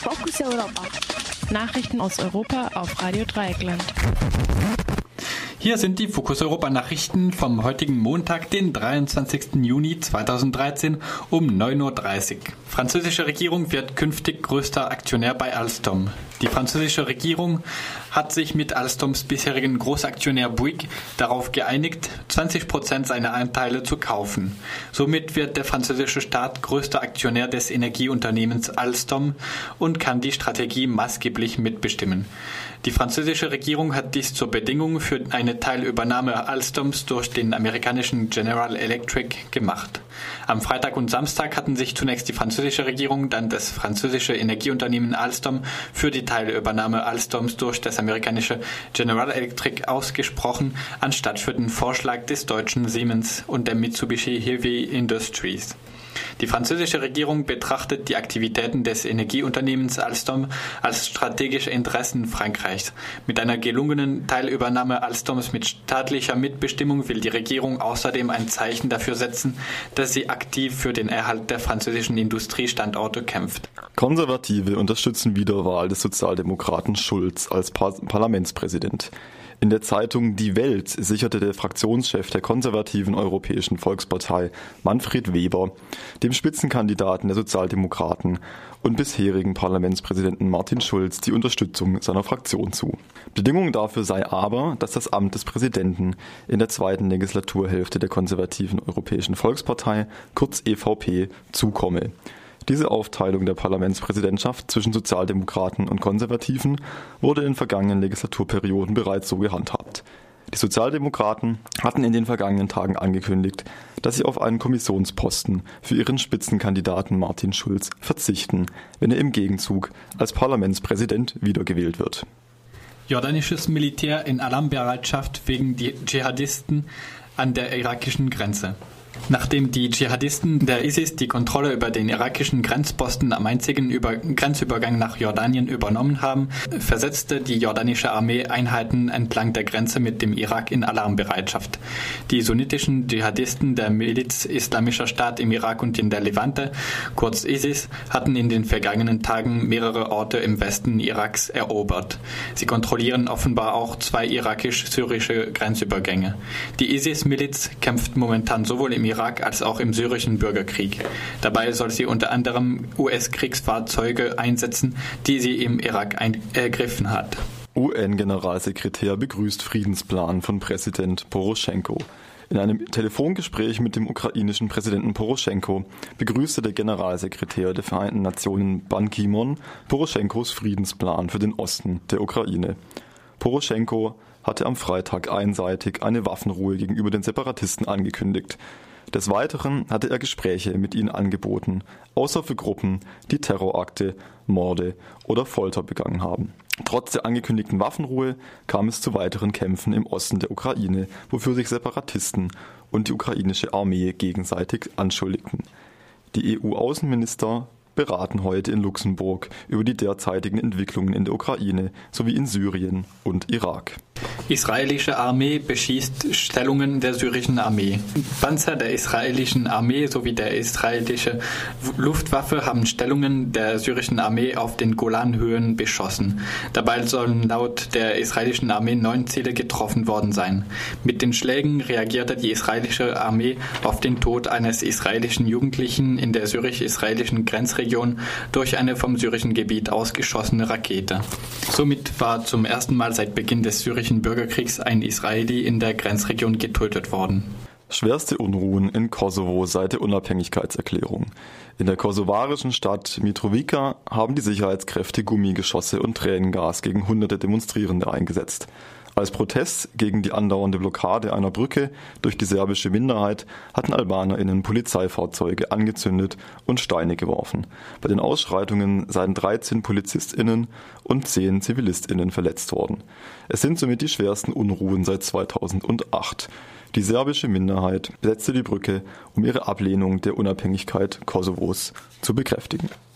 Fokus Europa. Nachrichten aus Europa auf Radio Dreieckland. Hier sind die Fokus Europa Nachrichten vom heutigen Montag, den 23. Juni 2013 um 9.30 Uhr. Französische Regierung wird künftig größter Aktionär bei Alstom. Die französische Regierung hat sich mit Alstoms bisherigen Großaktionär Bouygues darauf geeinigt, 20% seiner Anteile zu kaufen. Somit wird der französische Staat größter Aktionär des Energieunternehmens Alstom und kann die Strategie maßgeblich mitbestimmen. Die französische Regierung hat dies zur Bedingung für eine Teilübernahme Alstoms durch den amerikanischen General Electric gemacht. Am Freitag und Samstag hatten sich zunächst die französische Regierung, dann das französische Energieunternehmen Alstom für die Teilübernahme Alstoms durch das amerikanische General Electric ausgesprochen, anstatt für den Vorschlag des deutschen Siemens und der Mitsubishi Heavy Industries. Die französische Regierung betrachtet die Aktivitäten des Energieunternehmens Alstom als strategische Interessen Frankreichs. Mit einer gelungenen Teilübernahme Alstoms mit staatlicher Mitbestimmung will die Regierung außerdem ein Zeichen dafür setzen, dass sie aktiv für den Erhalt der französischen Industriestandorte kämpft. Konservative unterstützen Wiederwahl des Sozialdemokraten Schulz als Parlamentspräsident. In der Zeitung Die Welt sicherte der Fraktionschef der konservativen Europäischen Volkspartei, Manfred Weber, dem Spitzenkandidaten der Sozialdemokraten und bisherigen Parlamentspräsidenten Martin Schulz die Unterstützung seiner Fraktion zu. Bedingung dafür sei aber, dass das Amt des Präsidenten in der zweiten Legislaturhälfte der konservativen Europäischen Volkspartei, kurz EVP, zukomme. Diese Aufteilung der Parlamentspräsidentschaft zwischen Sozialdemokraten und Konservativen wurde in vergangenen Legislaturperioden bereits so gehandhabt. Die Sozialdemokraten hatten in den vergangenen Tagen angekündigt, dass sie auf einen Kommissionsposten für ihren Spitzenkandidaten Martin Schulz verzichten, wenn er im Gegenzug als Parlamentspräsident wiedergewählt wird. Jordanisches Militär in Alarmbereitschaft wegen die Dschihadisten an der irakischen Grenze. Nachdem die Dschihadisten der ISIS die Kontrolle über den irakischen Grenzposten am einzigen Grenzübergang nach Jordanien übernommen haben, versetzte die jordanische Armee Einheiten entlang der Grenze mit dem Irak in Alarmbereitschaft. Die sunnitischen Dschihadisten der Miliz Islamischer Staat im Irak und in der Levante, kurz ISIS, hatten in den vergangenen Tagen mehrere Orte im Westen Iraks erobert. Sie kontrollieren offenbar auch 2 irakisch-syrische Grenzübergänge. Die ISIS-Miliz kämpft momentan sowohl im Irak als auch im syrischen Bürgerkrieg. Dabei soll sie unter anderem US-Kriegsfahrzeuge einsetzen, die sie im Irak ergriffen hat. UN-Generalsekretär begrüßt Friedensplan von Präsident Poroschenko. In einem Telefongespräch mit dem ukrainischen Präsidenten Poroschenko begrüßte der Generalsekretär der Vereinten Nationen Ban Ki-moon Poroschenkos Friedensplan für den Osten der Ukraine. Poroschenko hatte am Freitag einseitig eine Waffenruhe gegenüber den Separatisten angekündigt. Des Weiteren hatte er Gespräche mit ihnen angeboten, außer für Gruppen, die Terrorakte, Morde oder Folter begangen haben. Trotz der angekündigten Waffenruhe kam es zu weiteren Kämpfen im Osten der Ukraine, wofür sich Separatisten und die ukrainische Armee gegenseitig anschuldigten. Die EU-Außenminister beraten heute in Luxemburg über die derzeitigen Entwicklungen in der Ukraine sowie in Syrien und Irak. Israelische Armee beschießt Stellungen der syrischen Armee. Panzer der israelischen Armee sowie der israelische Luftwaffe haben Stellungen der syrischen Armee auf den Golanhöhen beschossen. Dabei sollen laut der israelischen Armee 9 Ziele getroffen worden sein. Mit den Schlägen reagierte die israelische Armee auf den Tod eines israelischen Jugendlichen in der syrisch-israelischen Grenzregion durch eine vom syrischen Gebiet ausgeschossene Rakete. Somit war zum ersten Mal seit Beginn des syrischen Bürgerkriegs ein Israeli in der Grenzregion getötet worden. Schwerste Unruhen in Kosovo seit der Unabhängigkeitserklärung. In der kosovarischen Stadt Mitrovica haben die Sicherheitskräfte Gummigeschosse und Tränengas gegen hunderte Demonstrierende eingesetzt. Als Protest gegen die andauernde Blockade einer Brücke durch die serbische Minderheit hatten AlbanerInnen Polizeifahrzeuge angezündet und Steine geworfen. Bei den Ausschreitungen seien 13 PolizistInnen und 10 ZivilistInnen verletzt worden. Es sind somit die schwersten Unruhen seit 2008. Die serbische Minderheit besetzte die Brücke, um ihre Ablehnung der Unabhängigkeit Kosovos zu bekräftigen.